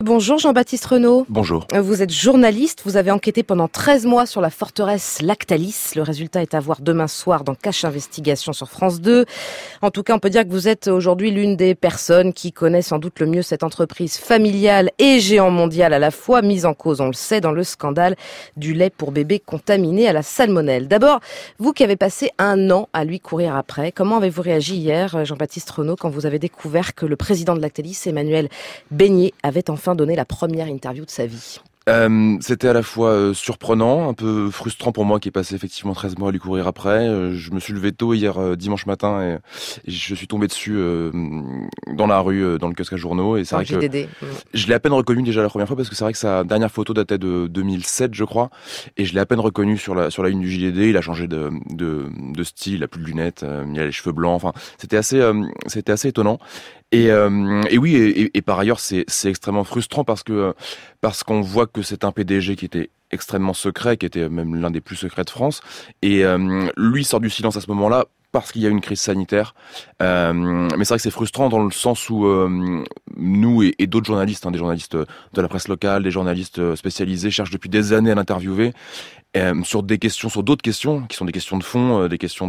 Bonjour Jean-Baptiste Renaud. Bonjour. Vous êtes journaliste, vous avez enquêté pendant 13 mois sur la forteresse Lactalis. Le résultat est à voir demain soir dans Cache Investigation sur France 2. En tout cas, on peut dire que vous êtes aujourd'hui l'une des personnes qui connaît sans doute le mieux cette entreprise familiale et géant mondial à la fois, mise en cause, on le sait, dans le scandale du lait pour bébé contaminé à la salmonelle. D'abord, vous qui avez passé 1 an à lui courir après, comment avez-vous réagi hier, Jean-Baptiste Renaud, quand vous avez découvert que le président de Lactalis, Emmanuel Beignet, avait enfin donné la première interview de sa vie? C'était à la fois surprenant, un peu frustrant pour moi qui ai passé effectivement 13 mois à lui courir après. Je me suis levé tôt hier dimanche matin et je suis tombé dessus dans la rue, dans le kiosque à journaux. Et c'est vrai que je l'ai à peine reconnu déjà la première fois parce que c'est vrai que sa dernière photo datait de 2007, je crois. Et je l'ai à peine reconnu sur la une du JDD. Il a changé de style, il a plus de lunettes, il a les cheveux blancs. Enfin, c'était assez étonnant. Et oui, par ailleurs, c'est extrêmement frustrant parce qu'on voit que c'est un PDG qui était extrêmement secret, qui était même l'un des plus secrets de France. Et lui sort du silence à ce moment-là parce qu'il y a une crise sanitaire. Mais c'est vrai que c'est frustrant dans le sens où nous et d'autres journalistes, des journalistes de la presse locale, des journalistes spécialisés, cherchent depuis des années à l'interviewer. Sur d'autres questions, qui sont des questions de fond, des questions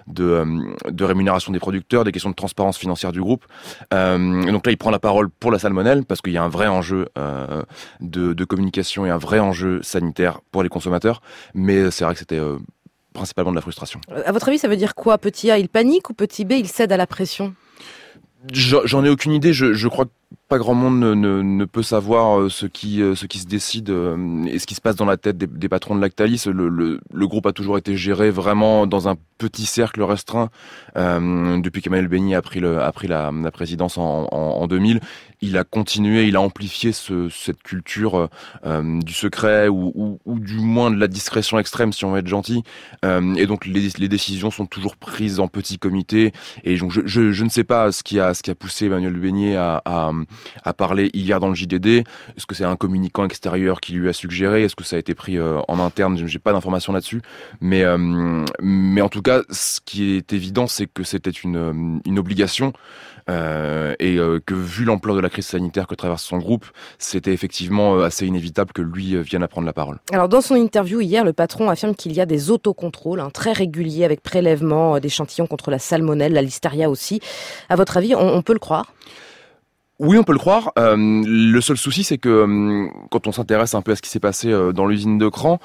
de rémunération des producteurs, des questions de transparence financière du groupe. Et donc là, il prend la parole pour la salmonelle, parce qu'il y a un vrai enjeu de communication et un vrai enjeu sanitaire pour les consommateurs. Mais c'est vrai que c'était principalement de la frustration. À votre avis, ça veut dire quoi? Petit A, il panique, ou petit B, il cède à la pression? J'en ai aucune idée. Je crois que pas grand monde ne peut savoir ce qui se décide et ce qui se passe dans la tête des patrons de Lactalis. Le groupe a toujours été géré vraiment dans un petit cercle restreint depuis qu'Emmanuel Beignet a pris la présidence en 2000. Il a continué, il a amplifié cette culture du secret ou du moins de la discrétion extrême, si on veut être gentil. Et donc les décisions sont toujours prises en petit comité. Et donc je ne sais pas ce qui a poussé Emmanuel Beignet à parler hier dans le JDD. Est-ce que c'est un communicant extérieur qui lui a suggéré? Est-ce que ça a été pris en interne? J'ai pas d'informations là-dessus. Mais en tout cas, ce qui est évident, c'est que c'était une obligation et que vu l'ampleur de la crise sanitaire que traverse son groupe, c'était effectivement assez inévitable que lui vienne à prendre la parole. Alors dans son interview hier, le patron affirme qu'il y a des autocontrôles très réguliers avec prélèvement d'échantillons contre la salmonelle, la listeria aussi. À votre avis, on peut le croire? Oui, on peut le croire. Le seul souci, c'est que quand on s'intéresse un peu à ce qui s'est passé dans l'usine de Cran,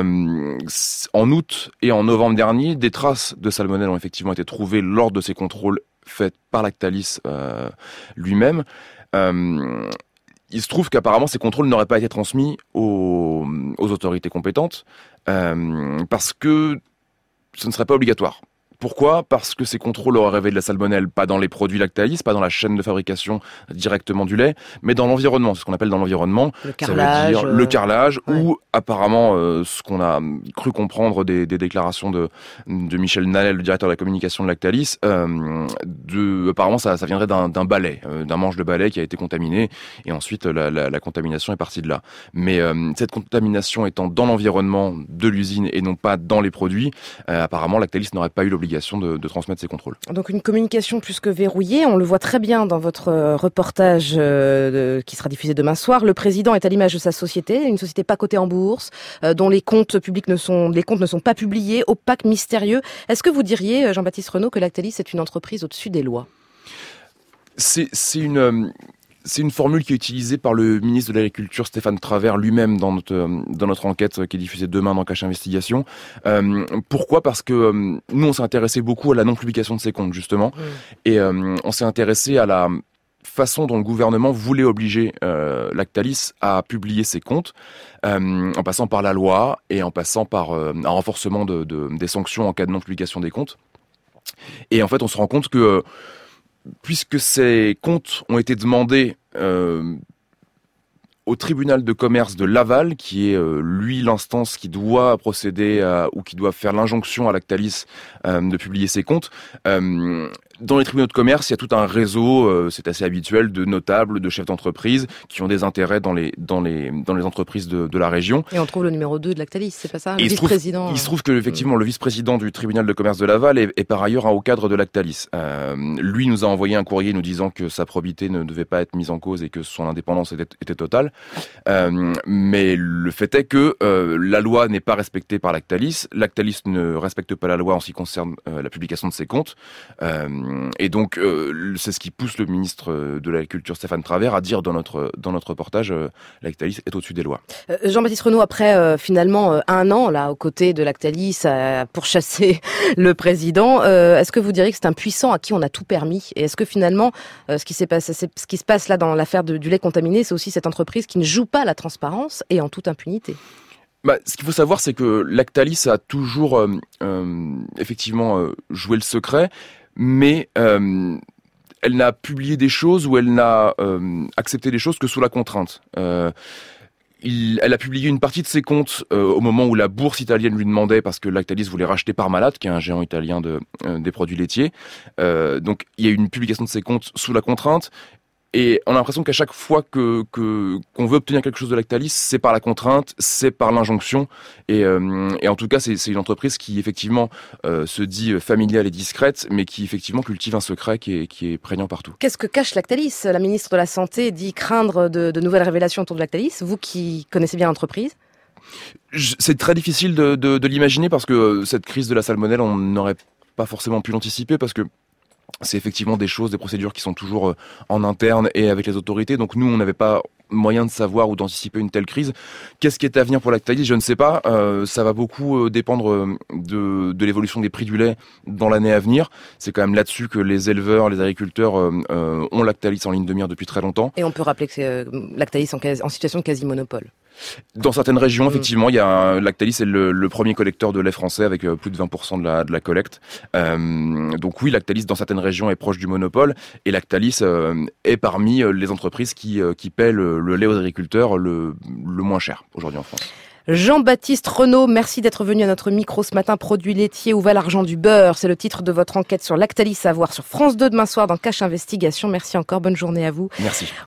en août et en novembre dernier, des traces de salmonelle ont effectivement été trouvées lors de ces contrôles faits par Lactalis lui-même. Il se trouve qu'apparemment ces contrôles n'auraient pas été transmis aux autorités compétentes parce que ce ne serait pas obligatoire. Pourquoi? Parce que ces contrôles auraient révélé de la salmonelle, pas dans les produits Lactalis, pas dans la chaîne de fabrication directement du lait, mais dans l'environnement. C'est ce qu'on appelle dans l'environnement. Le carrelage. Ça veut dire le carrelage, ouais. Ou apparemment, ce qu'on a cru comprendre des déclarations de Michel Nallet, le directeur de la communication de Lactalis, apparemment ça viendrait d'un balai, d'un manche de balai qui a été contaminé, et ensuite la contamination est partie de là. Mais cette contamination étant dans l'environnement de l'usine et non pas dans les produits, apparemment Lactalis n'aurait pas eu l'obligation de transmettre ces contrôles. Donc une communication plus que verrouillée, on le voit très bien dans votre reportage qui sera diffusé demain soir. Le président est à l'image de sa société, une société pas cotée en bourse, dont les comptes ne sont pas publiés, opaques, mystérieux. Est-ce que vous diriez, Jean-Baptiste Renaud, que Lactalis est une entreprise au-dessus des lois? C'est une formule qui est utilisée par le ministre de l'Agriculture, Stéphane Travert, lui-même dans notre enquête qui est diffusée demain dans Cache Investigation. Pourquoi? Parce que nous, on s'est intéressé beaucoup à la non-publication de ces comptes, justement. Et on s'est intéressé à la façon dont le gouvernement voulait obliger Lactalis à publier ses comptes, en passant par la loi et en passant par un renforcement des sanctions en cas de non-publication des comptes. Et en fait, on se rend compte que puisque ces comptes ont été demandés au tribunal de commerce de Laval, qui est lui l'instance qui doit procéder ou qui doit faire l'injonction à Lactalis de publier ses comptes, Dans les tribunaux de commerce, il y a tout un réseau, c'est assez habituel, de notables, de chefs d'entreprise qui ont des intérêts dans les entreprises de la région. Et on trouve le numéro 2 de Lactalis, c'est pas ça, le vice-président. Il se trouve que effectivement le vice-président du tribunal de commerce de Laval est par ailleurs un haut cadre de Lactalis. Lui nous a envoyé un courrier nous disant que sa probité ne devait pas être mise en cause et que son indépendance était totale. Mais le fait est que la loi n'est pas respectée par Lactalis. Lactalis ne respecte pas la loi en ce qui concerne la publication de ses comptes. Et donc, c'est ce qui pousse le ministre de la Culture, Stéphane Travert, à dire dans notre reportage, Lactalis est au-dessus des lois. Jean-Baptiste Renaud, après finalement 1 an là aux côtés de Lactalis à pourchasser le président, est-ce que vous diriez que c'est un puissant à qui on a tout permis? Et est-ce que finalement, ce qui se passe là dans l'affaire du lait contaminé, c'est aussi cette entreprise qui ne joue pas la transparence et en toute impunité? Ce qu'il faut savoir, c'est que Lactalis a toujours effectivement joué le secret, mais elle n'a publié des choses ou elle n'a accepté des choses que sous la contrainte. Elle a publié une partie de ses comptes au moment où la bourse italienne lui demandait, parce que Lactalis voulait racheter Parmalat, qui est un géant italien des produits laitiers. Donc il y a eu une publication de ses comptes sous la contrainte. Et on a l'impression qu'à chaque fois qu'on veut obtenir quelque chose de Lactalis, c'est par la contrainte, c'est par l'injonction. Et en tout cas, c'est une entreprise qui effectivement se dit familiale et discrète, mais qui effectivement cultive un secret qui est prégnant partout. Qu'est-ce que cache Lactalis? La ministre de la Santé dit craindre de nouvelles révélations autour de Lactalis. Vous qui connaissez bien l'entreprise? C'est très difficile de l'imaginer, parce que cette crise de la salmonelle, on n'aurait pas forcément pu l'anticiper, parce que c'est effectivement des procédures qui sont toujours en interne et avec les autorités. Donc nous, on n'avait pas moyen de savoir ou d'anticiper une telle crise. Qu'est-ce qui est à venir pour Lactalis? Je ne sais pas. Ça va beaucoup dépendre de l'évolution des prix du lait dans l'année à venir. C'est quand même là-dessus que les éleveurs, les agriculteurs ont Lactalis en ligne de mire depuis très longtemps. Et on peut rappeler que c'est Lactalis en situation de quasi-monopole. Dans certaines régions, effectivement, Lactalis est le premier collecteur de lait français avec plus de 20% de la collecte. Donc oui, Lactalis dans certaines régions est proche du monopole, et Lactalis est parmi les entreprises qui paient le lait aux agriculteurs le moins cher aujourd'hui en France. Jean-Baptiste Renaud, merci d'être venu à notre micro ce matin. Produits laitiers, où va l'argent du beurre? C'est le titre de votre enquête sur Lactalis à voir sur France 2 demain soir dans Cache Investigation. Merci encore, bonne journée à vous. Merci.